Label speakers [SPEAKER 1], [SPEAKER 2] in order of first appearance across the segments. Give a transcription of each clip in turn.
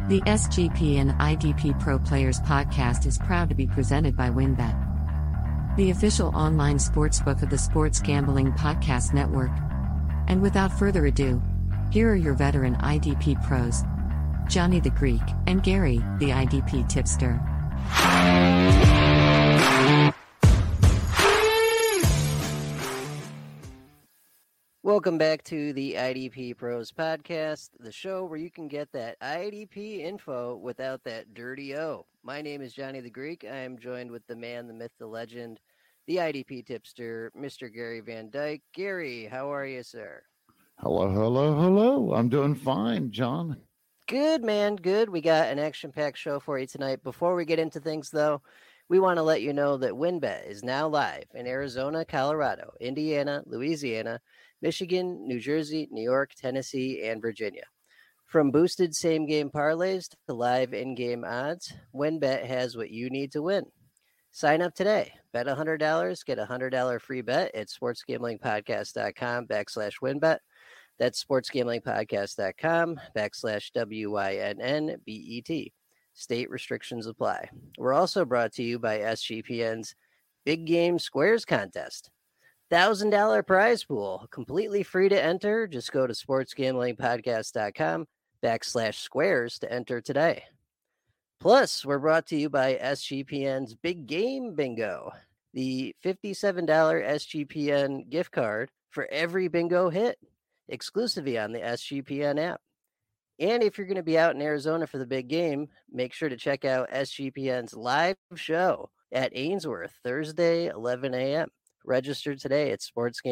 [SPEAKER 1] The SGP and IDP Pro Players podcast is proud to be presented by WynnBET, the official online sportsbook of the Sports Gambling Podcast Network. And without further ado, here are your veteran IDP pros, Johnny the Greek and Gary, the IDP tipster.
[SPEAKER 2] Welcome back to the IDP Pros podcast, the show where you can get that IDP info without that dirty O. My name is Johnny the Greek. I am joined with the man, the myth, the legend, the IDP tipster, Mr. Gary Van Dyke. Gary, how are you, sir?
[SPEAKER 3] Hello. I'm doing fine, John.
[SPEAKER 2] Good, man. Good. We got an action-packed show for you tonight. Before we get into things, though, we want to let you know that WynnBET is now live in Arizona, Colorado, Indiana, Louisiana, Michigan, New Jersey, New York, Tennessee, and Virginia. From boosted same-game parlays to live in-game odds, WynnBET has what you need to win. Sign up today. Bet $100, get a $100 free bet at sportsgamblingpodcast.com/WynnBET. That's sportsgamblingpodcast.com/WYNNBET. State restrictions apply. We're also brought to you by SGPN's Big Game Squares contest. $1,000 prize pool, completely free to enter. Just go to sportsgamblingpodcast.com/squares to enter today. Plus, we're brought to you by SGPN's Big Game Bingo, the $57 SGPN gift card for every bingo hit, exclusively on the SGPN app. And if you're going to be out in Arizona for the big game, make sure to check out SGPN's live show at Ainsworth, Thursday, 11 a.m. Register today at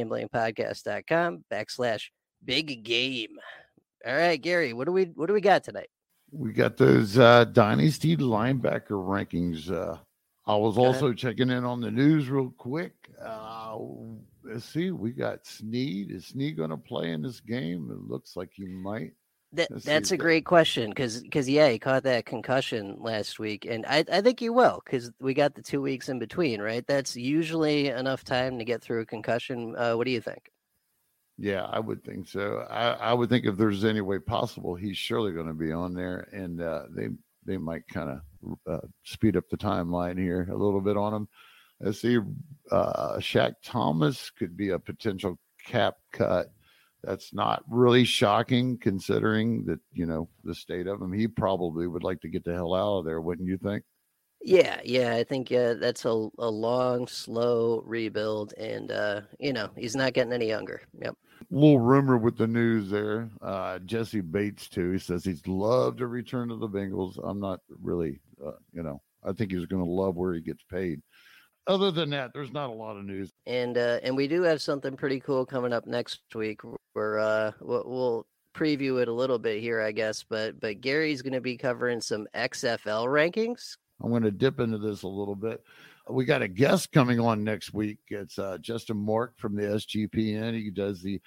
[SPEAKER 2] sportsgamblingpodcast.com/big game. All right, Gary, what do we got tonight?
[SPEAKER 3] We got those Dynasty linebacker rankings. I was also checking in on the news real quick. Let's see, we got Snead. Is Snead going to play in this game? It looks like he might.
[SPEAKER 2] That's a great question because he caught that concussion last week, and I think he will because we got the 2 weeks in between, right? That's usually enough time to get through a concussion. What do you think?
[SPEAKER 3] Yeah, I would think so. I would think if there's any way possible, he's surely going to be on there, and they might kind of speed up the timeline here a little bit on him. Let's see, Shaq Thomas could be a potential cap cut. That's not really shocking considering that, the state of him. He probably would like to get the hell out of there, wouldn't you think?
[SPEAKER 2] Yeah, I think that's a long, slow rebuild, and, he's not getting any younger. Yep.
[SPEAKER 3] Little rumor with the news there. Jesse Bates, too. He says he'd love to return to the Bengals. I'm not really, I think he's going to love where he gets paid. Other than that, there's not a lot of news.
[SPEAKER 2] And we do have something pretty cool coming up next week. We'll preview it a little bit here, I guess. But Gary's going to be covering some XFL rankings.
[SPEAKER 3] I'm going to dip into this a little bit. We got a guest coming on next week. It's Justin Mork from the SGPN. He does the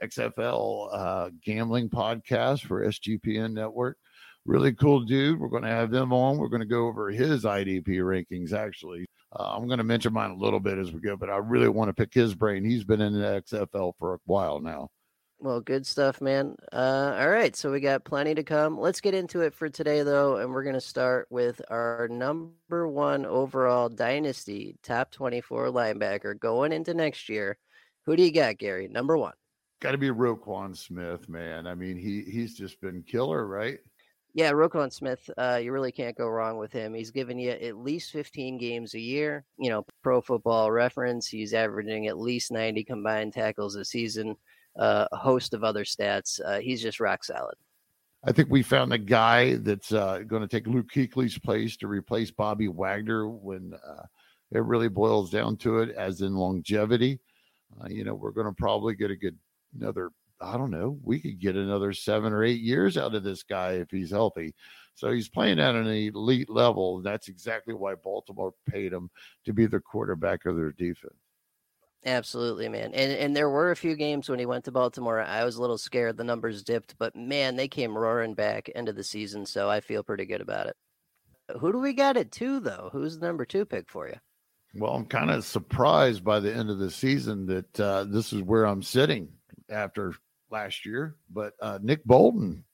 [SPEAKER 3] XFL gambling podcast for SGPN Network. Really cool dude. We're going to have them on. We're going to go over his IDP rankings, actually. I'm going to mention mine a little bit as we go, but I really want to pick his brain. He's been in the XFL for a while now.
[SPEAKER 2] Well, good stuff, man. All right, so we got plenty to come. Let's get into it for today, though, and we're going to start with our number one overall Dynasty top 24 linebacker going into next year. Who do you got, Gary? Number one.
[SPEAKER 3] Got to be Roquan Smith, man. I mean, he's just been killer, right?
[SPEAKER 2] Yeah, Roquan Smith, you really can't go wrong with him. He's given you at least 15 games a year. Pro Football Reference, he's averaging at least 90 combined tackles a season, a host of other stats. He's just rock solid.
[SPEAKER 3] I think we found a guy that's going to take Luke Kuechly's place to replace Bobby Wagner when it really boils down to it, as in longevity. We're going to probably get another I don't know, we could get another 7 or 8 years out of this guy if he's healthy. So he's playing at an elite level. That's exactly why Baltimore paid him to be the quarterback of their defense.
[SPEAKER 2] Absolutely, man. And there were a few games when he went to Baltimore. I was a little scared. The numbers dipped, but man, they came roaring back into the season. So I feel pretty good about it. Who do we got at 2, though? Who's the number 2 pick for you?
[SPEAKER 3] Well, I'm kind of surprised by the end of the season that this is where I'm sitting after last year. But Nick Bolton,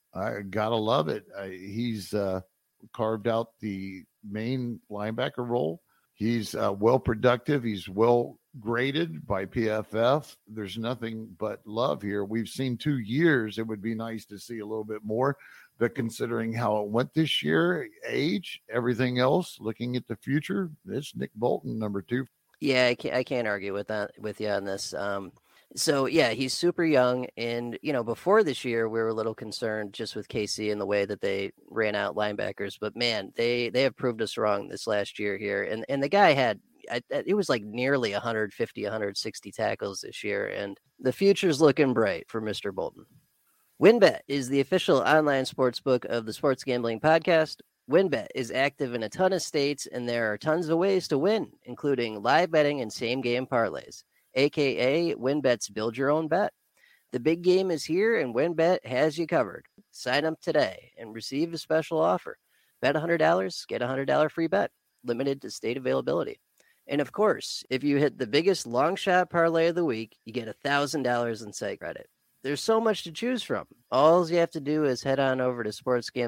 [SPEAKER 3] I gotta love it. He's carved out the main linebacker role. He's well productive. He's well graded by PFF. There's nothing but love here. We've seen 2 years. It would be nice to see a little bit more, but considering how it went this year, age, everything else, looking at the future, it's Nick Bolton, number 2.
[SPEAKER 2] Yeah, I can't argue with you on this. So yeah, he's super young, and before this year, we were a little concerned just with KC and the way that they ran out linebackers. But man, they have proved us wrong this last year here, and the guy had it was like nearly 150, 160 tackles this year, and the future's looking bright for Mr. Bolton. WynnBET is the official online sports book of the Sports Gambling Podcast. WynnBET is active in a ton of states, and there are tons of ways to win, including live betting and same-game parlays, a.k.a. WynnBET's Build Your Own Bet. The big game is here, and WynnBET has you covered. Sign up today and receive a special offer. Bet $100, get a $100 free bet, limited to state availability. And of course, if you hit the biggest long shot parlay of the week, you get $1,000 in site credit. There's so much to choose from. All you have to do is head on over to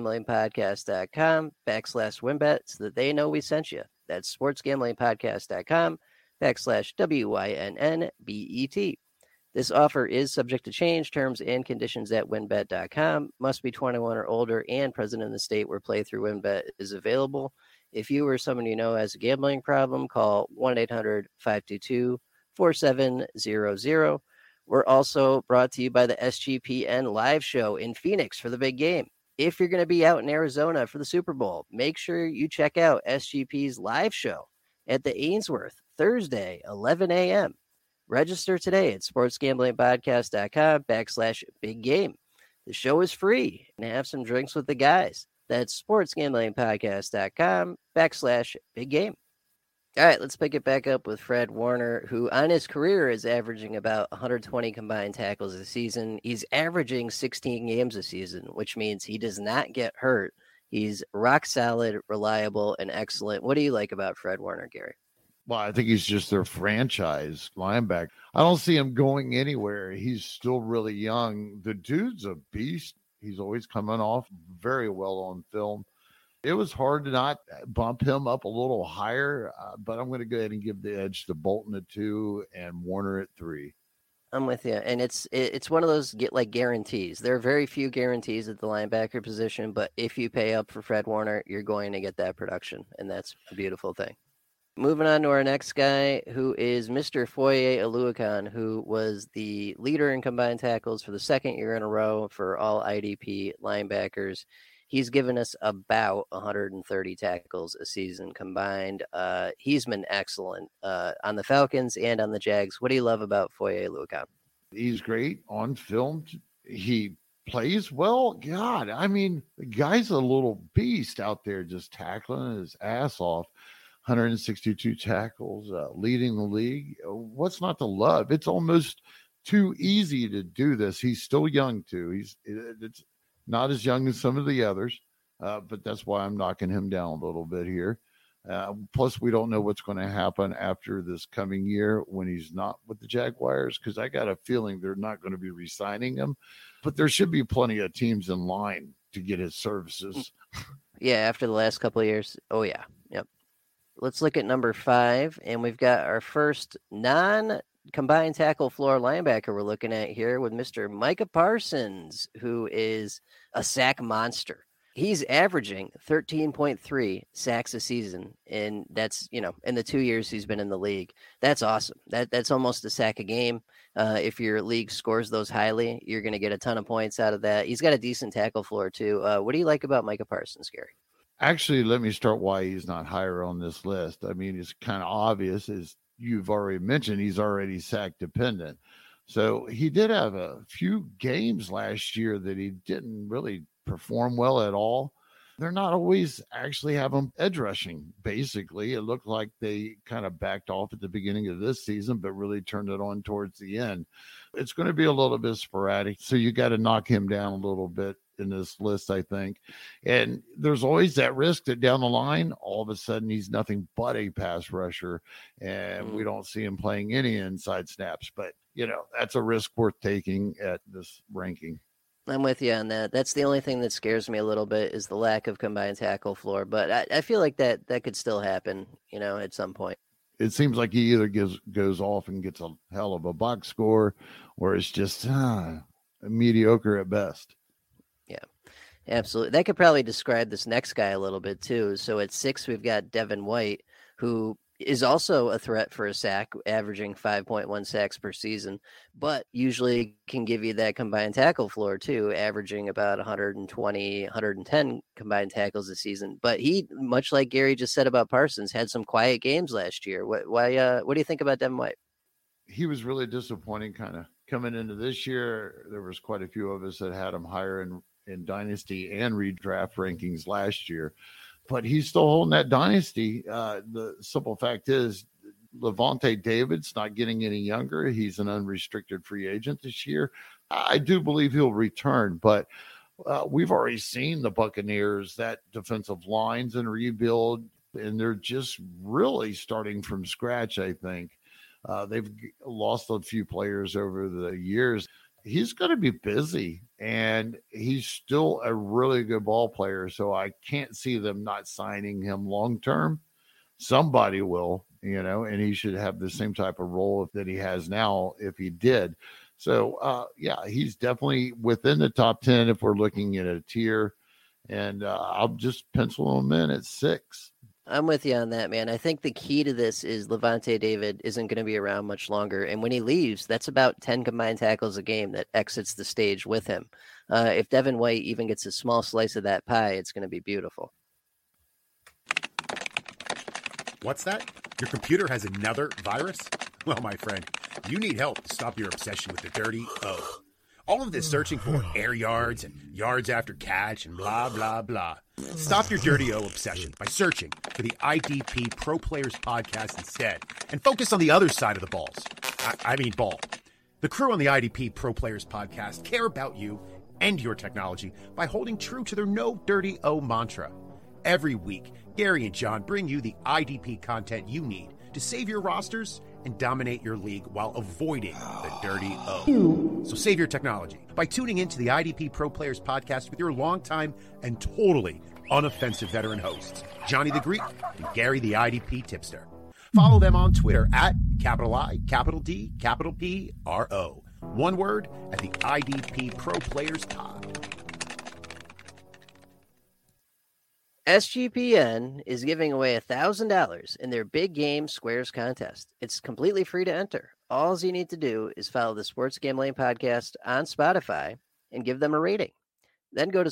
[SPEAKER 2] sportsgamblingpodcast.com/WynnBET so that they know we sent you. That's sportsgamblingpodcast.com/WYNNBET. This offer is subject to change. Terms and conditions at wynnbet.com. Must be 21 or older and present in the state where playthrough WynnBET is available. If you or someone you know has a gambling problem, call 1-800-522-4700. We're also brought to you by the SGPN live show in Phoenix for the big game. If you're going to be out in Arizona for the Super Bowl, make sure you check out SGP's live show at the Ainsworth Thursday, 11 a.m. Register today at sportsgamblingpodcast.com/big game. The show is free and have some drinks with the guys. That's sportsgamblingpodcast.com/big game. All right, let's pick it back up with Fred Warner, who on his career is averaging about 120 combined tackles a season. He's averaging 16 games a season, which means he does not get hurt. He's rock solid, reliable, and excellent. What do you like about Fred Warner, Gary?
[SPEAKER 3] Well, I think he's just their franchise linebacker. I don't see him going anywhere. He's still really young. The dude's a beast. He's always coming off very well on film. It was hard to not bump him up a little higher, but I'm going to go ahead and give the edge to Bolton at 2 and Warner at 3.
[SPEAKER 2] I'm with you, and it's one of those guarantees. There are very few guarantees at the linebacker position, but if you pay up for Fred Warner, you're going to get that production, and that's a beautiful thing. Moving on to our next guy, who is Mr. Foye Oluokun, who was the leader in combined tackles for the second year in a row for all IDP linebackers. He's given us about 130 tackles a season combined. He's been excellent on the Falcons and on the Jags. What do you love about Foye Oluokun?
[SPEAKER 3] He's great on film. He plays well. God, I mean, the guy's a little beast out there just tackling his ass off. 162 tackles, leading the league. What's not to love? It's almost too easy to do this. He's still young, too. It's not as young as some of the others, but that's why I'm knocking him down a little bit here. Plus, we don't know what's going to happen after this coming year when he's not with the Jaguars, because I got a feeling they're not going to be re-signing him. But there should be plenty of teams in line to get his services.
[SPEAKER 2] Yeah, after the last couple of years. Oh, yeah. Yep. Let's look at number 5, and we've got our first non-combined tackle floor linebacker we're looking at here with Mr. Micah Parsons, who is a sack monster. He's averaging 13.3 sacks a season, and that's, in the 2 years he's been in the league. That's awesome. That's almost a sack a game. If your league scores those highly, you're going to get a ton of points out of that. He's got a decent tackle floor, too. What do you like about Micah Parsons, Gary?
[SPEAKER 3] Actually, let me start why he's not higher on this list. I mean, it's kind of obvious, as you've already mentioned, he's already sack dependent. So he did have a few games last year that he didn't really perform well at all. They're not always actually have him edge rushing, basically. It looked like they kind of backed off at the beginning of this season, but really turned it on towards the end. It's going to be a little bit sporadic, so you got to knock him down a little bit in this list, I think. And there's always that risk that down the line, all of a sudden he's nothing but a pass rusher, and we don't see him playing any inside snaps. But, that's a risk worth taking at this ranking.
[SPEAKER 2] I'm with you on that. That's the only thing that scares me a little bit is the lack of combined tackle floor. But I feel like that could still happen, at some point.
[SPEAKER 3] It seems like he either goes off and gets a hell of a box score, or it's just mediocre at best.
[SPEAKER 2] Yeah, absolutely. That could probably describe this next guy a little bit too. So at 6, we've got Devin White, who is also a threat for a sack, averaging 5.1 sacks per season, but usually can give you that combined tackle floor too, averaging about 120, 110 combined tackles a season. But he, much like Gary just said about Parsons, had some quiet games last year. What do you think about Devin White?
[SPEAKER 3] He was really disappointing kind of coming into this year. There was quite a few of us that had him higher in dynasty and redraft rankings last year, but he's still holding that dynasty. The simple fact is Lavonte David's not getting any younger. He's an unrestricted free agent this year. I do believe he'll return, but we've already seen the Buccaneers, that defensive line's in rebuild, and they're just really starting from scratch, I think. They've lost a few players over the years. He's going to be busy, and he's still a really good ball player. So I can't see them not signing him long term. Somebody will, and he should have the same type of role that he has now if he did. So, he's definitely within the top 10 if we're looking at a tier. And I'll just pencil him in at 6.
[SPEAKER 2] I'm with you on that, man. I think the key to this is Lavonte David isn't going to be around much longer. And when he leaves, that's about 10 combined tackles a game that exits the stage with him. If Devin White even gets a small slice of that pie, it's going to be beautiful.
[SPEAKER 4] What's that? Your computer has another virus? Well, my friend, you need help to stop your obsession with the dirty O. All of this searching for air yards and yards after catch and blah, blah, blah. Stop your dirty O obsession by searching for the IDP Pro Players Podcast instead and focus on the other side of the balls. I mean ball. The crew on the IDP Pro Players Podcast care about you and your technology by holding true to their no dirty O mantra. Every week, Gary and John bring you the IDP content you need to save your rosters and dominate your league while avoiding the dirty O. So save your technology by tuning into the IDP Pro Players Podcast with your longtime and totally unoffensive veteran hosts, Johnny the Greek and Gary the IDP Tipster. Follow them on Twitter at @I_D_P_RO. One word at the IDP Pro Players Pod.
[SPEAKER 2] SGPN is giving away $1,000 in their Big Game Squares contest. It's completely free to enter. All you need to do is follow the Sports Gambling Podcast on Spotify and give them a rating. Then go to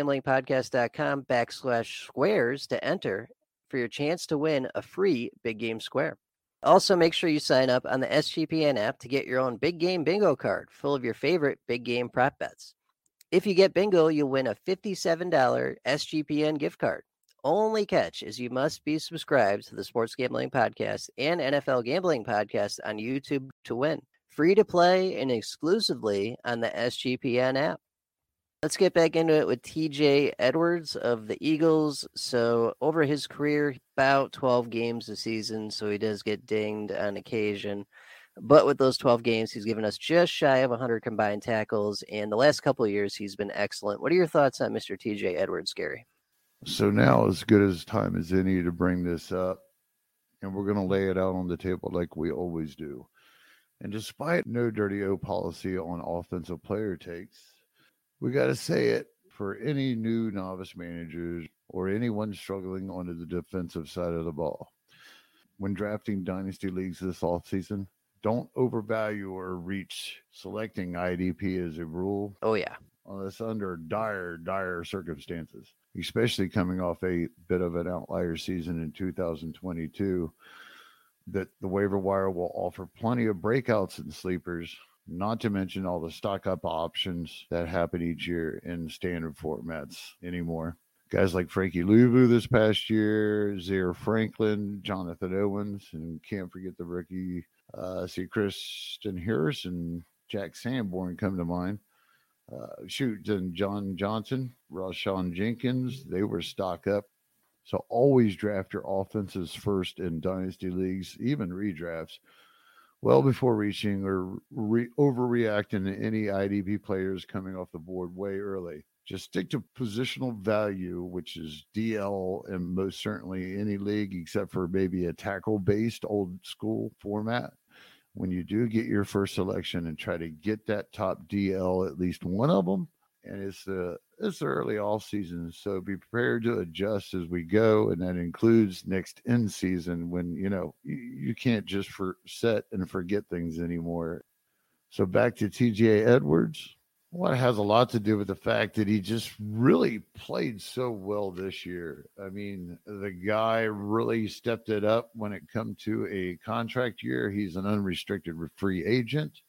[SPEAKER 2] sportsgamblingpodcast.com/squares to enter for your chance to win a free Big Game Square. Also, make sure you sign up on the SGPN app to get your own Big Game Bingo card full of your favorite big game prop bets. If you get bingo, you'll win a $57 SGPN gift card. Only catch is you must be subscribed to the Sports Gambling Podcast and NFL Gambling Podcast on YouTube to win. Free to play and exclusively on the SGPN app. Let's get back into it with TJ Edwards of the Eagles. So over his career, about 12 games a season, so he does get dinged on occasion. But with those 12 games, he's given us just shy of 100 combined tackles. And the last couple of years, he's been excellent. What are your thoughts on Mr. TJ Edwards, Gary?
[SPEAKER 3] So now as good as time as any to bring this up. And we're going to lay it out on the table like we always do. And despite no dirty O policy on offensive player takes, we got to say it for any new novice managers or anyone struggling on the defensive side of the ball. When drafting dynasty leagues this offseason, don't overvalue or reach selecting IDP as a rule.
[SPEAKER 2] Oh, yeah.
[SPEAKER 3] Unless under dire circumstances, especially coming off a bit of an outlier season in 2022, that the waiver wire will offer plenty of breakouts and sleepers, not to mention all the stock up options that happen each year in standard formats anymore. Guys like Frankie Louvu this past year, Zaire Franklin, Jonathan Owens, and can't forget the rookie Kristen Harris and Jack Sanborn come to mind. And John Johnson, Rashawn Jenkins, they were stock up. So always draft your offenses first in dynasty leagues, even redrafts, well before reaching or overreacting to any IDP players coming off the board way early. Just stick to positional value, which is DL in most certainly any league except for maybe a tackle-based old school format. When you do get your first selection, and try to get that top DL, at least one of them. And it's the early off season, so be prepared to adjust as we go, and that includes next end season when you can't just set and forget things anymore. So back to TJ Edwards. Well, it has a lot to do with the fact that he just really played so well this year. I mean, the guy really stepped it up when it come to a contract year. He's an unrestricted free agent.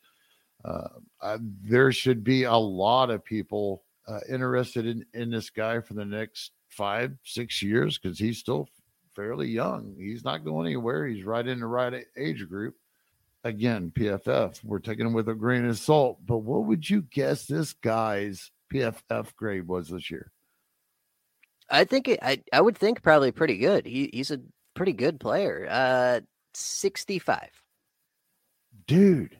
[SPEAKER 3] There should be a lot of people interested in this guy for the next 5-6 years because he's still fairly young. He's not going anywhere. He's right in the right age group. Again, PFF, we're taking him with a grain of salt, but what would you guess this guy's PFF grade was this year?
[SPEAKER 2] I think I would think probably pretty good. He's a pretty good player. 65.
[SPEAKER 3] Dude,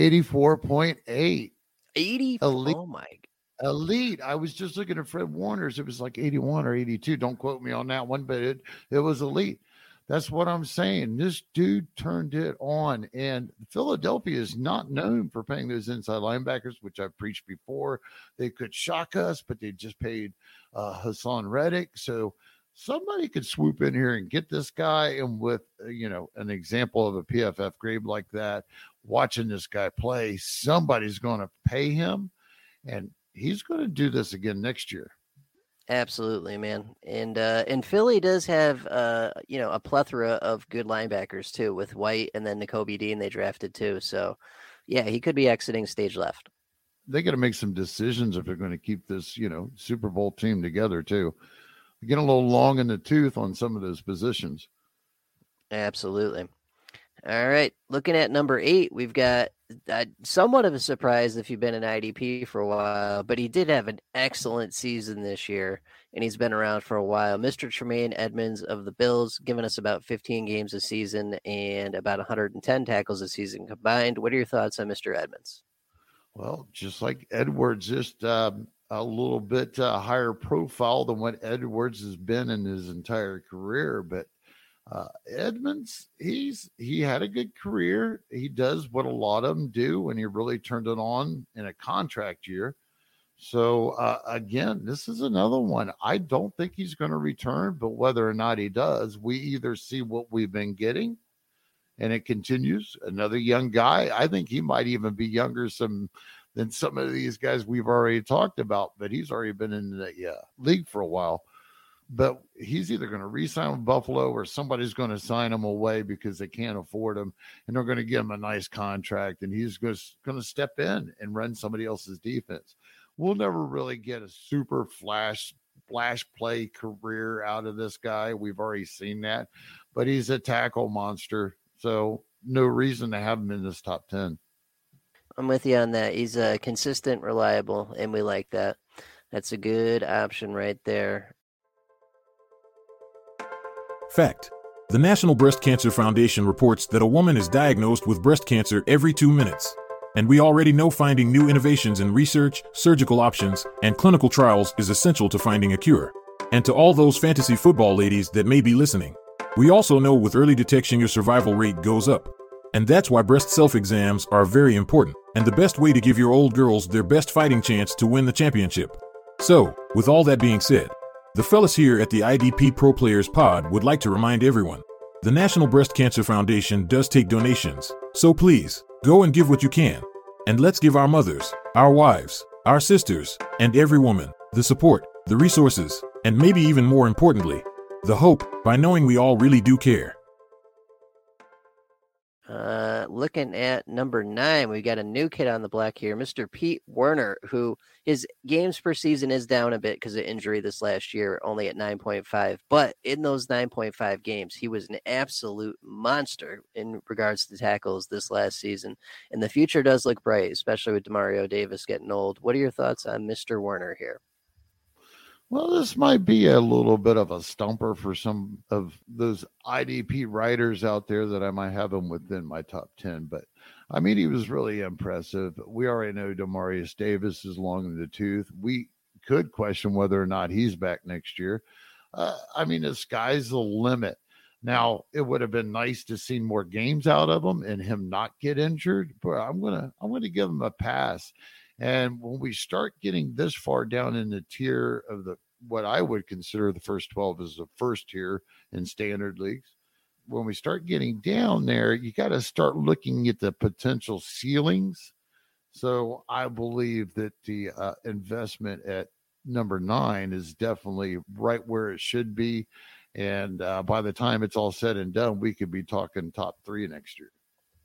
[SPEAKER 3] 84.8.
[SPEAKER 2] 80.
[SPEAKER 3] Elite.
[SPEAKER 2] Oh my.
[SPEAKER 3] Elite. I was just looking at Fred Warner's. It was like 81 or 82. Don't quote me on that one, but it was elite. That's what I'm saying. This dude turned it on, and Philadelphia is not known for paying those inside linebackers, which I've preached before. They could shock us, but they just paid Hassan Reddick. So somebody could swoop in here and get this guy. And with, an example of a PFF grade like that, watching this guy play, somebody's going to pay him, and he's going to do this again next year.
[SPEAKER 2] Absolutely, man. And Philly does have a plethora of good linebackers too, with White and then Nakobe Dean they drafted too. So yeah, he could be exiting stage left.
[SPEAKER 3] They got to make some decisions if they're going to keep this, Super Bowl team together too. They get a little long in the tooth on some of those positions.
[SPEAKER 2] Absolutely. All right. Looking at number 8, we've got somewhat of a surprise if you've been an IDP for a while, but he did have an excellent season this year, and he's been around for a while. Mr. Tremaine Edmunds of the Bills, giving us about 15 games a season and about 110 tackles a season combined. What are your thoughts on Mr. Edmunds?
[SPEAKER 3] Well, just like Edwards, just a little bit higher profile than what Edwards has been in his entire career, but Edmunds, he had a good career. He does what a lot of them do when he really turned it on in a contract year. So again, this is another one. I don't think he's going to return, but whether or not he does, we either see what we've been getting and it continues. Another young guy. I think he might even be younger than some of these guys we've already talked about, but he's already been in the league for a while. But he's either going to re-sign with Buffalo or somebody's going to sign him away because they can't afford him, and they're going to give him a nice contract, and he's going to step in and run somebody else's defense. We'll never really get a super flash play career out of this guy. We've already seen that, but he's a tackle monster, so no reason to have him in this top 10.
[SPEAKER 2] I'm with you on that. He's consistent, reliable, and we like that. That's a good option right there.
[SPEAKER 5] Fact: the National Breast Cancer Foundation reports that a woman is diagnosed with breast cancer every 2 minutes. And we already know finding new innovations in research, surgical options, and clinical trials is essential to finding a cure. And to all those fantasy football ladies that may be listening, we also know with early detection your survival rate goes up. And that's why breast self-exams are very important, and the best way to give your old girls their best fighting chance to win the championship. So, with all that being said, the fellas here at the IDP Pro Players Pod would like to remind everyone, the National Breast Cancer Foundation does take donations, so please, go and give what you can. And let's give our mothers, our wives, our sisters, and every woman, the support, the resources, and maybe even more importantly, the hope, by knowing we all really do care.
[SPEAKER 2] Looking at number 9, we got a new kid on the block here, Mr. Pete Werner, who his games per season is down a bit because of injury this last year, only at 9.5. But in those 9.5 games, he was an absolute monster in regards to tackles this last season. And the future does look bright, especially with Demario Davis getting old. What are your thoughts on Mr. Werner here?
[SPEAKER 3] Well, this might be a little bit of a stumper for some of those IDP writers out there that I might have him within my top 10. But, I mean, he was really impressive. We already know Demarius Davis is long in the tooth. We could question whether or not he's back next year. I mean, the sky's the limit. Now, it would have been nice to see more games out of him and him not get injured, but I'm gonna give him a pass. And when we start getting this far down in the tier of what I would consider the first 12 is the first tier in standard leagues, when we start getting down there, you got to start looking at the potential ceilings. So I believe that the investment at number 9 is definitely right where it should be. And by the time it's all said and done, we could be talking top 3 next year.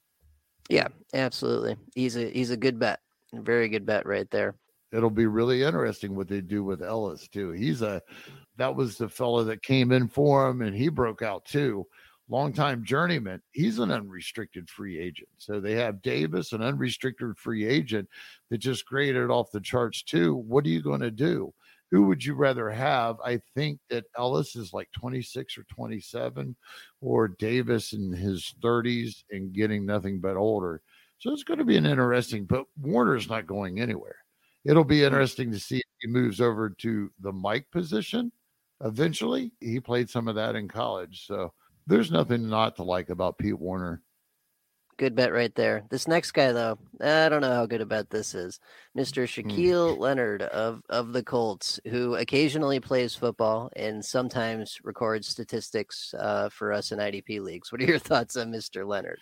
[SPEAKER 2] Yeah, absolutely. He's a good bet. A very good bet right there.
[SPEAKER 3] It'll be really interesting what they do with Ellis too. That was the fella that came in for him and he broke out too. Longtime journeyman. He's an unrestricted free agent. So they have Davis, an unrestricted free agent that just graded off the charts too. What are you going to do? Who would you rather have? I think that Ellis is like 26 or 27 or Davis in his 30s and getting nothing but older. So it's going to be an interesting, but Warner's not going anywhere. It'll be interesting to see if he moves over to the Mike position eventually. He played some of that in college. So there's nothing not to like about Pete Warner.
[SPEAKER 2] Good bet right there. This next guy, though, I don't know how good a bet this is. Mr. Shaquille Leonard of the Colts, who occasionally plays football and sometimes records statistics for us in IDP leagues. What are your thoughts on Mr. Leonard?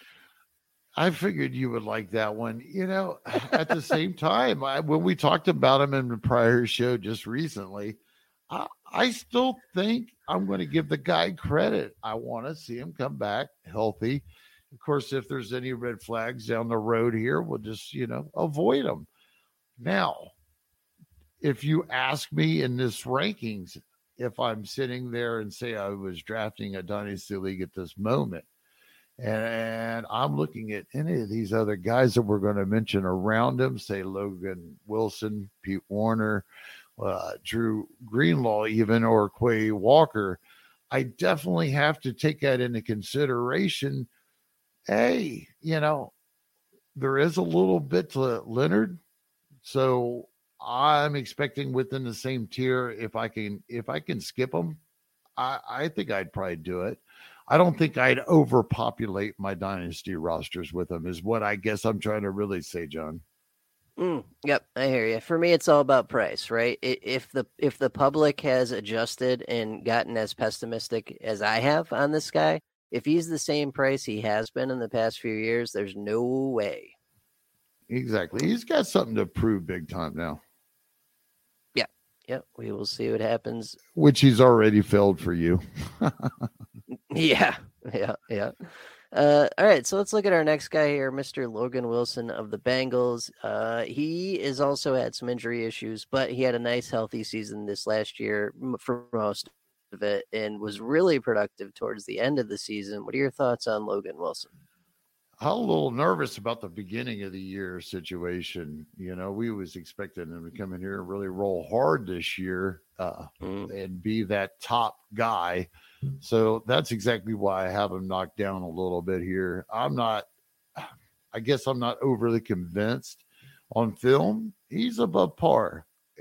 [SPEAKER 3] I figured you would like that one. You know, at the same time, when we talked about him in the prior show just recently, I still think I'm going to give the guy credit. I want to see him come back healthy. Of course, if there's any red flags down the road here, we'll just, avoid them. Now, if you ask me in this rankings, if I'm sitting there and say I was drafting a dynasty league at this moment, and I'm looking at any of these other guys that we're going to mention around him, say Logan Wilson, Pete Warner, Drew Greenlaw, even, or Quay Walker, I definitely have to take that into consideration. Hey, there is a little bit to Leonard. So I'm expecting within the same tier, if I can skip them, I think I'd probably do it. I don't think I'd overpopulate my dynasty rosters with them, is what I guess I'm trying to really say, John.
[SPEAKER 2] Yep, I hear you. For me, it's all about price, right? If the public has adjusted and gotten as pessimistic as I have on this guy, if he's the same price he has been in the past few years, there's no way.
[SPEAKER 3] Exactly. He's got something to prove big time now.
[SPEAKER 2] Yeah, we will see what happens.
[SPEAKER 3] Which he's already failed for you.
[SPEAKER 2] Yeah. All right, so let's look at our next guy here, Mr. Logan Wilson of the Bengals. He has also had some injury issues, but he had a nice, healthy season this last year for most of it and was really productive towards the end of the season. What are your thoughts on Logan Wilson?
[SPEAKER 3] I'm a little nervous about the beginning of the year situation. We was expecting him to come in here and really roll hard this year and be that top guy. So that's exactly why I have him knocked down a little bit here. I guess I'm not overly convinced on film. He's above par.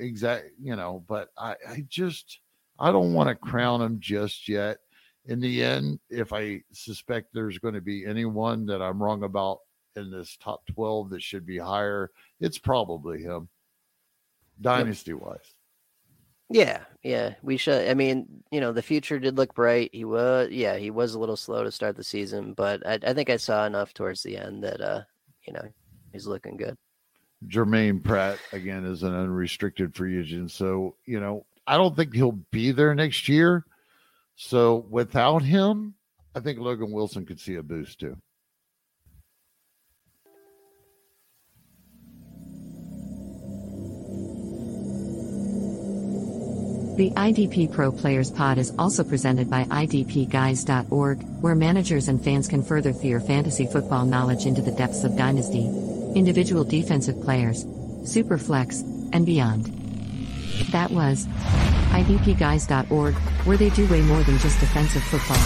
[SPEAKER 3] But I don't want to crown him just yet. In the end, if I suspect there's going to be anyone that I'm wrong about in this top 12 that should be higher, it's probably him, dynasty-wise.
[SPEAKER 2] Yeah, we should. I mean, the future did look bright. He was a little slow to start the season, but I think I saw enough towards the end that, he's looking good.
[SPEAKER 3] Jermaine Pratt, again, is an unrestricted free agent. So, I don't think he'll be there next year. So without him, I think Logan Wilson could see a boost too.
[SPEAKER 1] The IDP Pro Players Pod is also presented by IDPGuys.org, where managers and fans can further their fantasy football knowledge into the depths of Dynasty, individual defensive players, Superflex, and beyond. That was idpguys.org, where they do way more than just defensive football.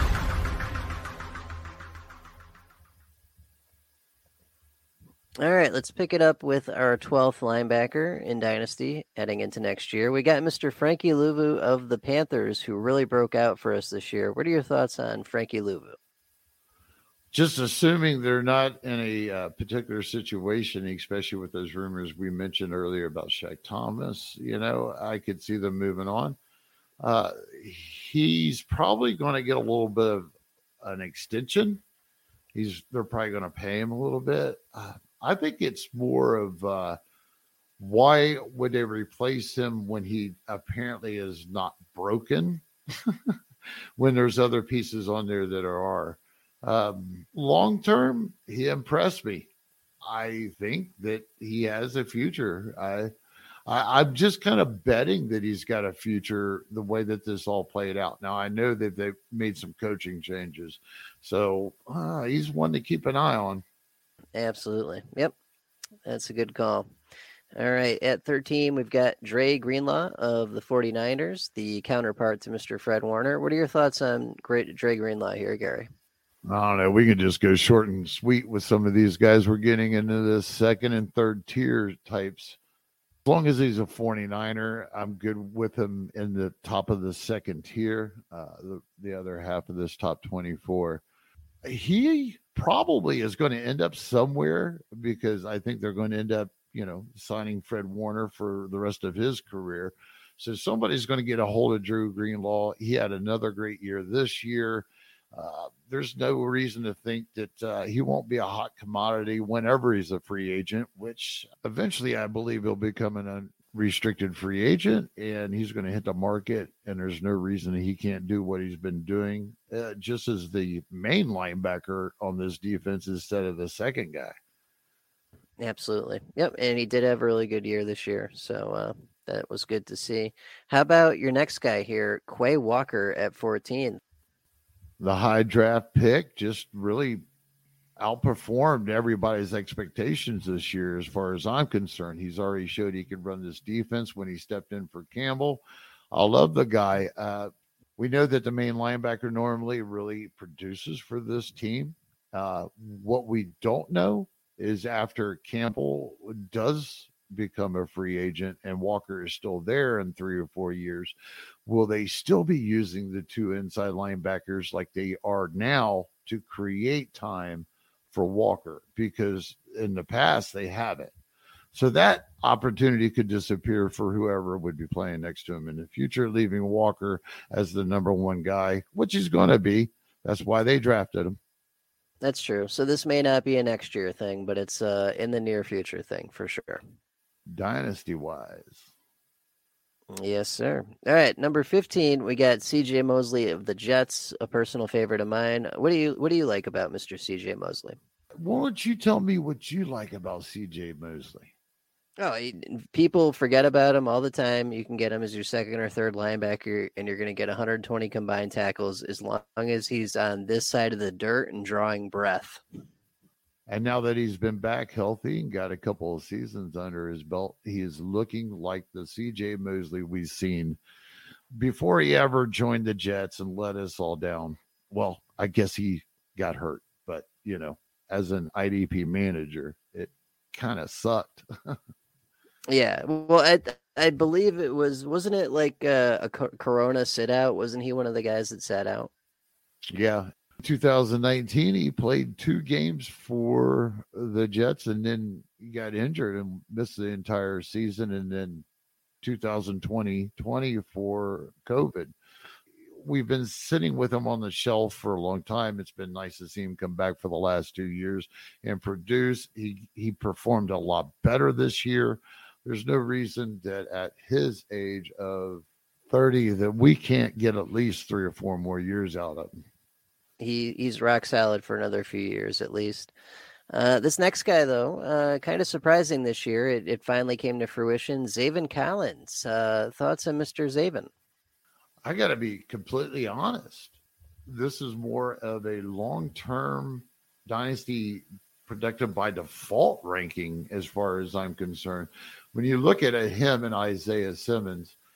[SPEAKER 2] All right, let's pick it up with our 12th linebacker in Dynasty heading into next year. We got Mr. Frankie Luvu of the Panthers, who really broke out for us this year. What are your thoughts on Frankie Luvu?
[SPEAKER 3] Just assuming they're not in a particular situation, especially with those rumors we mentioned earlier about Shaq Thomas, I could see them moving on. He's probably going to get a little bit of an extension. They're probably going to pay him a little bit. I think it's more of why would they replace him when he apparently is not broken when there's other pieces on there that are. Long term, he impressed me. I think that he has a future. I'm just kind of betting that he's got a future the way that this all played out. Now, I know that they've made some coaching changes, so he's one to keep an eye on.
[SPEAKER 2] Absolutely. Yep. That's a good call. All right. At 13, we've got Dre Greenlaw of the 49ers, the counterpart to Mr. Fred Warner. What are your thoughts on Dre Greenlaw here, Gary?
[SPEAKER 3] I don't know. We can just go short and sweet with some of these guys. We're getting into the second and third tier types. As long as he's a 49er, I'm good with him in the top of the second tier, the other half of this top 24. He probably is going to end up somewhere because I think they're going to end up, signing Fred Warner for the rest of his career. So somebody's going to get a hold of Drew Greenlaw. He had another great year this year. There's no reason to think that he won't be a hot commodity whenever he's a free agent, which eventually I believe he'll become an unrestricted free agent and he's going to hit the market, and there's no reason he can't do what he's been doing just as the main linebacker on this defense instead of the second guy.
[SPEAKER 2] Absolutely. Yep. And he did have a really good year this year. So that was good to see. How about your next guy here, Quay Walker at 14?
[SPEAKER 3] The high draft pick just really outperformed everybody's expectations this year as far as I'm concerned. He's already showed he could run this defense when he stepped in for Campbell. I love the guy. We know that the main linebacker normally really produces for this team. What we don't know is after Campbell does become a free agent and Walker is still there in 3 or 4 years, will they still be using the two inside linebackers like they are now to create time for Walker? Because in the past they haven't. So that opportunity could disappear for whoever would be playing next to him in the future, leaving Walker as the number one guy, which he's going to be. That's why they drafted him.
[SPEAKER 2] That's true. So this may not be a next year thing, but it's in the near future thing for sure.
[SPEAKER 3] Dynasty wise.
[SPEAKER 2] Yes, sir. All right, number 15, we got CJ Mosley of the Jets, a personal favorite of mine. What do you like about Mr. CJ Mosley?
[SPEAKER 3] Why don't you tell me what you like about CJ Mosley?
[SPEAKER 2] Oh, people forget about him all the time. You can get him as your second or third linebacker, and you're going to get 120 combined tackles as long as he's on this side of the dirt and drawing breath.
[SPEAKER 3] And now that he's been back healthy and got a couple of seasons under his belt, he is looking like the CJ Mosley we've seen before he ever joined the Jets and let us all down. Well, I guess he got hurt, but, as an IDP manager, it kind of sucked.
[SPEAKER 2] Yeah. Well, I believe it wasn't it like a Corona sit out? Wasn't he one of the guys that sat out?
[SPEAKER 3] Yeah. 2019, he played 2 games for the Jets and then he got injured and missed the entire season. And then 2020 for COVID. We've been sitting with him on the shelf for a long time. It's been nice to see him come back for the last 2 years and produce. He performed a lot better this year. There's no reason that at his age of 30 that we can't get at least 3 or 4 more years out of him.
[SPEAKER 2] He's rock solid for another few years at least. This next guy, though, kind of surprising this year. It finally came to fruition. Zaven Collins. Thoughts on Mr. Zaven?
[SPEAKER 3] I got to be completely honest. This is more of a long-term dynasty protected by default ranking as far as I'm concerned. When you look at him and Isaiah Simmons,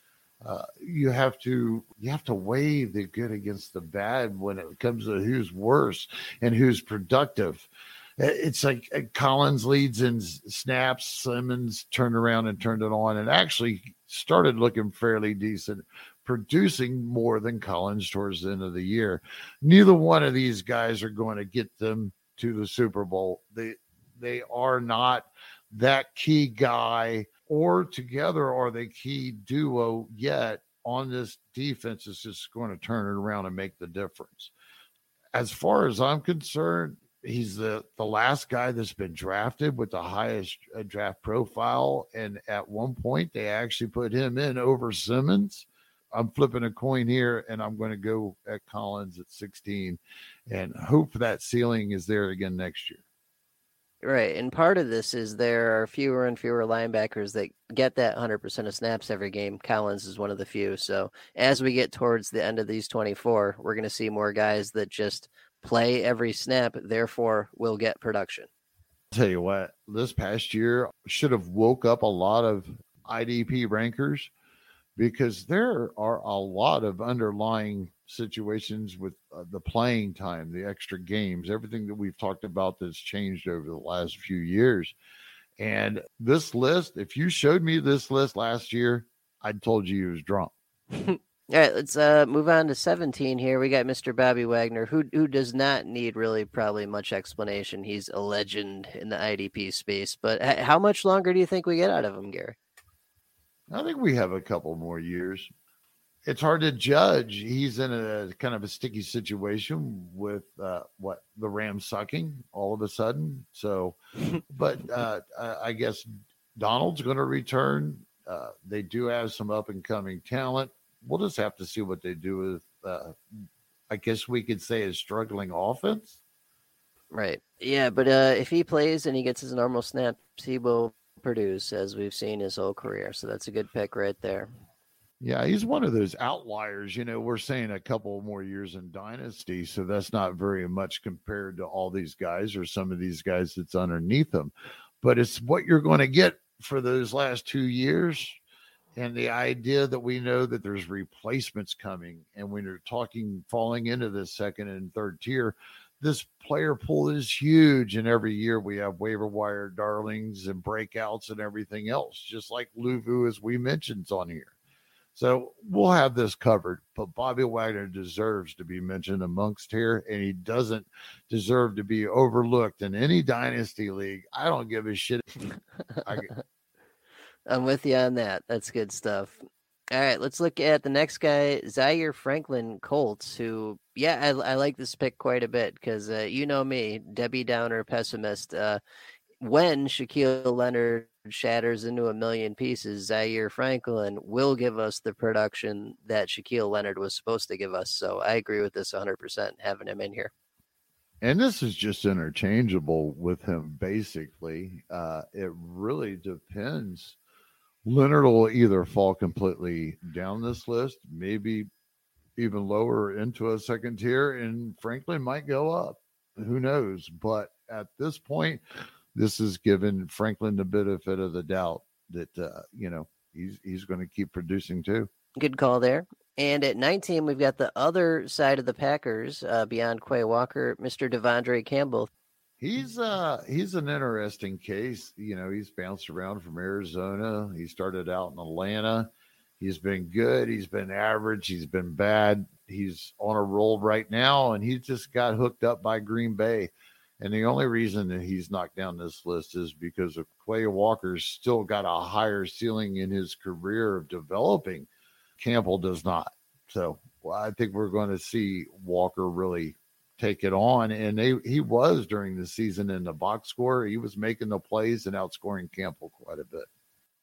[SPEAKER 3] You have to weigh the good against the bad when it comes to who's worse and who's productive. It's like Collins leads in snaps. Simmons turned around and turned it on and actually started looking fairly decent, producing more than Collins towards the end of the year. Neither one of these guys are going to get them to the Super Bowl. They are not that key guy, or together are the key duo yet on this defense is just going to turn it around and make the difference. As far as I'm concerned, he's the last guy that's been drafted with the highest draft profile. And at one point, they actually put him in over Simmons. I'm flipping a coin here, and I'm going to go at Collins at 16 and hope that ceiling is there again next year.
[SPEAKER 2] Right. And part of this is there are fewer and fewer linebackers that get that 100% of snaps every game. Collins is one of the few. So as we get towards the end of these 24, we're going to see more guys that just play every snap, therefore will get production.
[SPEAKER 3] I'll tell you what, this past year should have woke up a lot of IDP rankers, because there are a lot of underlying situations with the playing time, the extra games, everything that we've talked about that's changed over the last few years. And this list, if you showed me this list last year, I'd told you he was drunk.
[SPEAKER 2] All right, let's move on to 17 here. We got Mr. Bobby Wagner, who does not need really probably much explanation. He's a legend in the IDP space. But how much longer do you think we get out of him, Gary?
[SPEAKER 3] I think we have a couple more years. It's hard to judge. He's in a kind of a sticky situation with the Rams sucking all of a sudden. So, but I guess Donald's going to return. They do have some up and coming talent. We'll just have to see what they do with, I guess we could say, a struggling offense.
[SPEAKER 2] Right. Yeah, but if he plays and he gets his normal snaps, he will produce, as we've seen his whole career. So that's a good pick right there.
[SPEAKER 3] Yeah, he's one of those outliers. You know, we're saying a couple more years in Dynasty, so that's not very much compared to all these guys or some of these guys that's underneath them. But it's what you're going to get for those last 2 years. And the idea that we know that there's replacements coming, and when you're talking falling into the second and third tier, this player pool is huge. And every year we have waiver wire darlings and breakouts and everything else, just like Luvu, as we mentioned on here. So we'll have this covered, but Bobby Wagner deserves to be mentioned amongst here, and he doesn't deserve to be overlooked in any dynasty league. I don't give a shit.
[SPEAKER 2] I'm with you on that. That's good stuff. All right, let's look at the next guy, Zaire Franklin, Colts, who, I like this pick quite a bit because you know me, Debbie Downer pessimist. When Shaquille Leonard shatters into a million pieces, Zaire Franklin will give us the production that Shaquille Leonard was supposed to give us. So I agree with this 100%, having him in here.
[SPEAKER 3] And this is just interchangeable with him, basically. It really depends. Leonard will either fall completely down this list, maybe even lower into a second tier, and Franklin might go up. Who knows? But at this point, this is giving Franklin the benefit of the doubt that, he's going to keep producing too. Good
[SPEAKER 2] call there. And at 19, we've got the other side of the Packers, beyond Quay Walker, Mr. Devondre Campbell.
[SPEAKER 3] He's an interesting case. You know, he's bounced around from Arizona. He started out in Atlanta. He's been good. He's been average. He's been bad. He's on a roll right now, and he just got hooked up by Green Bay. And the only reason that he's knocked down this list is because of Quay Walker's still got a higher ceiling in his career of developing. Campbell does not. So I think we're going to see Walker really take it on. And he was during the season in the box score. He was making the plays and outscoring Campbell quite a bit.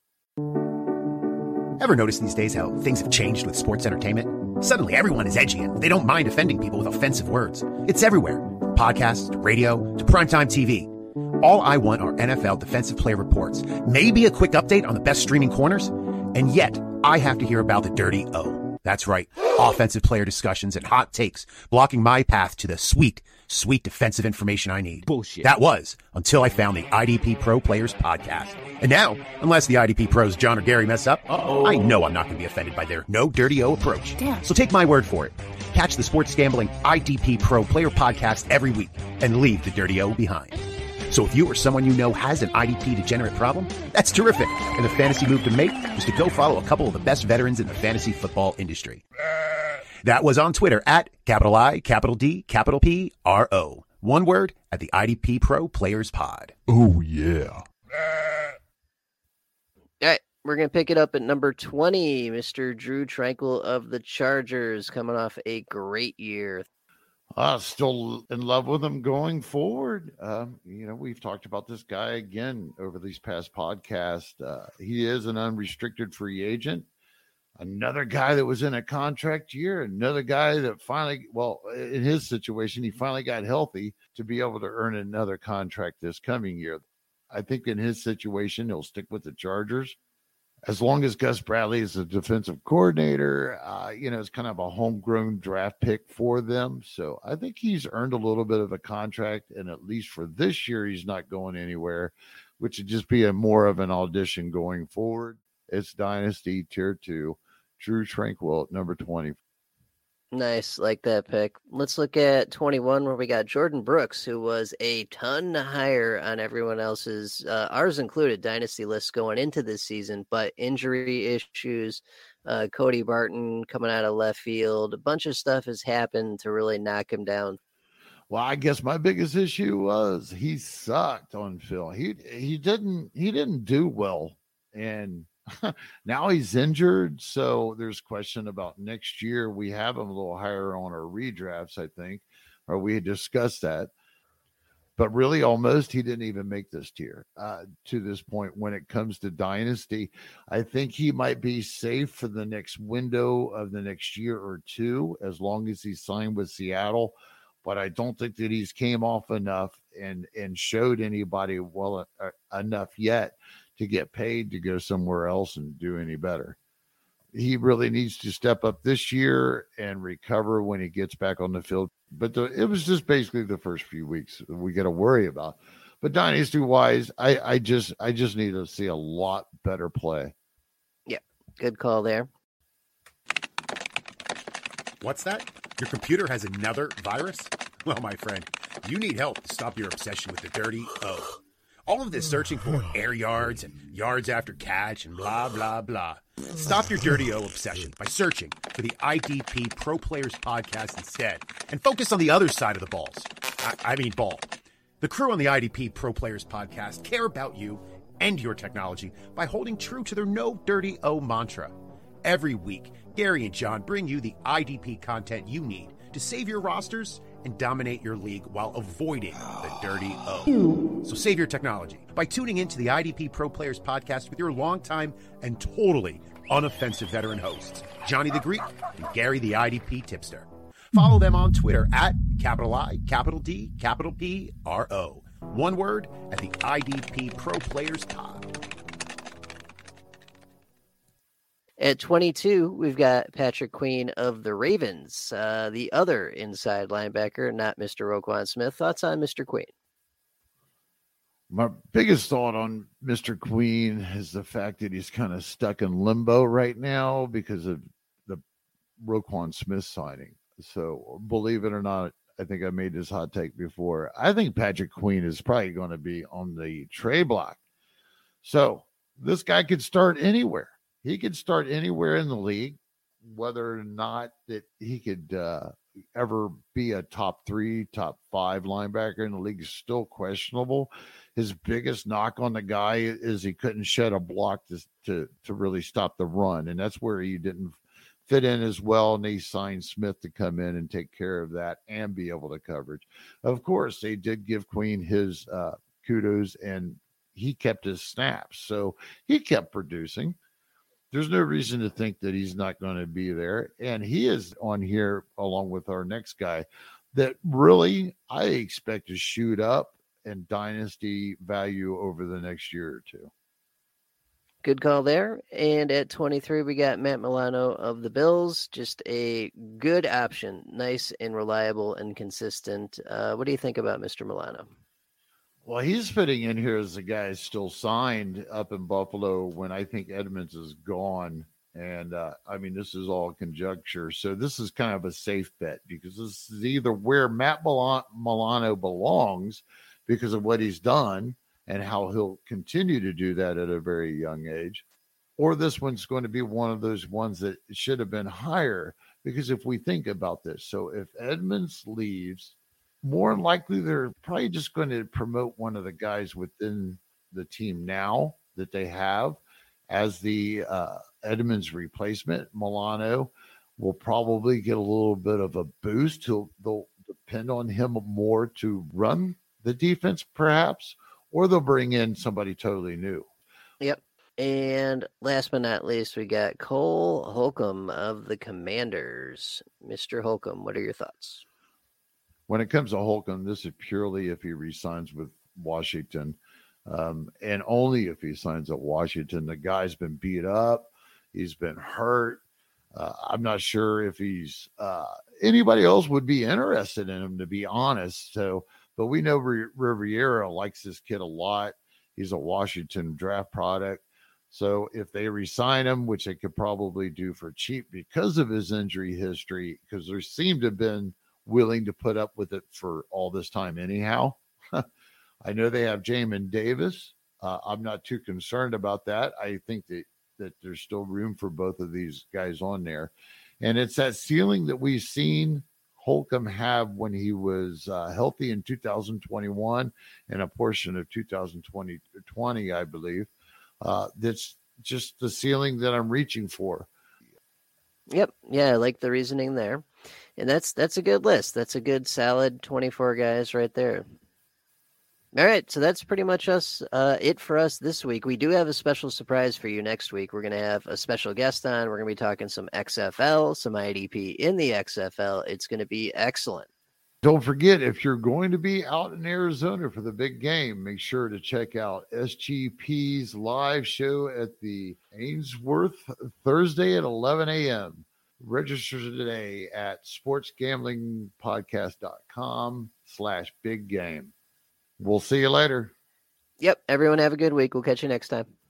[SPEAKER 4] Ever notice these days how things have changed with sports entertainment? Suddenly everyone is edgy and they don't mind offending people with offensive words. It's everywhere. From podcasts to radio to primetime TV. All I want are NFL defensive player reports, maybe a quick update on the best streaming corners, and yet I have to hear about the dirty O. That's right, offensive player discussions and hot takes blocking my path to the sweet, sweet defensive information I need.
[SPEAKER 6] Bullshit.
[SPEAKER 4] That was until I found the IDP Pro Players podcast. And now, unless the IDP pros John or Gary mess up, I know I'm not going to be offended by their no dirty O approach.
[SPEAKER 6] Damn.
[SPEAKER 4] So take my word for it. Catch the Sports Gambling IDP Pro Player podcast every week and leave the dirty O behind. So if you or someone you know has an IDP degenerate problem, that's terrific. And the fantasy move to make is to go follow a couple of the best veterans in the fantasy football industry. That was on Twitter at capital I, capital D, capital P, R-O. One word at the IDP Pro Players Pod.
[SPEAKER 5] Oh, yeah.
[SPEAKER 2] All right, we're going to pick it up at number 20, Mr. Drew Tranquil of the Chargers, coming off a great year.
[SPEAKER 3] Still in love with him going forward. We've talked about this guy again over these past podcasts. He is an unrestricted free agent. Another guy that was in a contract year, another guy that finally, in his situation, he finally got healthy to be able to earn another contract this coming year. I think in his situation, he'll stick with the Chargers. As long as Gus Bradley is the defensive coordinator, it's kind of a homegrown draft pick for them. So I think he's earned a little bit of a contract, and at least for this year, he's not going anywhere, which would just be more of an audition going forward. It's Dynasty Tier 2, Drew Tranquil at number 20.
[SPEAKER 2] Nice, like that pick. Let's look at 21, where we got Jordan Brooks, who was a ton higher on everyone else's, ours included, dynasty list going into this season, but injury issues, Cody Barton coming out of left field, a bunch of stuff has happened to really knock him down.
[SPEAKER 3] Well, I guess my biggest issue was he sucked on film. He didn't do well, and now he's injured, so there's question about next year. We have him a little higher on our redrafts, I think, or we had discussed that. But really, almost he didn't even make this tier to this point. When it comes to Dynasty, I think he might be safe for the next window of the next year or two, as long as he's signed with Seattle. But I don't think that he's came off enough and showed anybody well enough yet to get paid to go somewhere else and do any better. He really needs to step up this year and recover when he gets back on the field. But it was just basically the first few weeks we got to worry about. But dynasty wise, I just need to see a lot better play.
[SPEAKER 2] Yeah, good call there.
[SPEAKER 4] What's that? Your computer has another virus? Well, my friend, you need help to stop your obsession with the dirty O. All of this searching for air yards and yards after catch and blah, blah, blah. Stop your dirty O obsession by searching for the IDP Pro Players podcast instead and focus on the other side of the balls. I mean ball. The crew on the IDP Pro Players podcast care about you and your technology by holding true to their no dirty O mantra. Every week, Gary and John bring you the IDP content you need to save your rosters and dominate your league while avoiding the dirty O. So save your technology by tuning into the IDP Pro Players podcast with your longtime and totally unoffensive veteran hosts, Johnny the Greek and Gary the IDP Tipster. Follow them on Twitter at capital I, capital D, capital P, R-O. One word at the IDP Pro Players Pod.
[SPEAKER 2] At 22, we've got Patrick Queen of the Ravens, the other inside linebacker, not Mr. Roquan Smith. Thoughts on Mr. Queen?
[SPEAKER 3] My biggest thought on Mr. Queen is the fact that he's kind of stuck in limbo right now because of the Roquan Smith signing. So believe it or not, I think I made this hot take before. I think Patrick Queen is probably going to be on the trade block. So this guy could start anywhere. He could start anywhere in the league. Whether or not that he could ever be a top 3, top 5 linebacker in the league is still questionable. His biggest knock on the guy is he couldn't shed a block to really stop the run, and that's where he didn't fit in as well. And they signed Smith to come in and take care of that and be able to coverage. Of course, they did give Queen his kudos, and he kept his snaps, so he kept producing. There's no reason to think that he's not going to be there. And he is on here along with our next guy that really I expect to shoot up in dynasty value over the next year or two.
[SPEAKER 2] Good call there. And at 23, we got Matt Milano of the Bills. Just a good option. Nice and reliable and consistent. What do you think about Mr. Milano?
[SPEAKER 3] Well, he's fitting in here as a guy still signed up in Buffalo when I think Edmonds is gone. And I mean, this is all conjecture. So this is kind of a safe bet because this is either where Matt Milano belongs because of what he's done and how he'll continue to do that at a very young age, or this one's going to be one of those ones that should have been higher. Because if we think about this, so if Edmonds leaves, more than likely they're probably just going to promote one of the guys within the team now that they have as the Edmonds replacement. Milano will probably get a little bit of a boost. They'll depend on him more to run the defense, perhaps, or they'll bring in somebody totally new.
[SPEAKER 2] Yep. And last but not least, we got Cole Holcomb of the Commanders. Mr. Holcomb, what are your thoughts?
[SPEAKER 3] When it comes to Holcomb, this is purely if he resigns with Washington, and only if he signs at Washington. The guy's been beat up. He's been hurt. I'm not sure if he's anybody else would be interested in him, to be honest. So, but we know Riviera likes this kid a lot. He's a Washington draft product. So if they re-sign him, which they could probably do for cheap because of his injury history, because they seem to have been willing to put up with it for all this time anyhow. I know they have Jamin Davis. I'm not too concerned about that. I think that there's still room for both of these guys on there. And it's that ceiling that we've seen Holcomb have when he was healthy in 2021 and a portion of 2020, I believe. That's just the ceiling that I'm reaching for.
[SPEAKER 2] Yep. Yeah, I like the reasoning there. And that's a good list. That's a good solid 24 guys right there. All right, so that's pretty much it for us this week. We do have a special surprise for you next week. We're going to have a special guest on. We're going to be talking some XFL, some IDP in the XFL. It's going to be excellent.
[SPEAKER 3] Don't forget, if you're going to be out in Arizona for the big game, make sure to check out SGP's live show at the Ainsworth Thursday at 11 a.m. Register today at sportsgamblingpodcast.com/big game. We'll see you later.
[SPEAKER 2] Yep. Everyone have a good week. We'll catch you next time.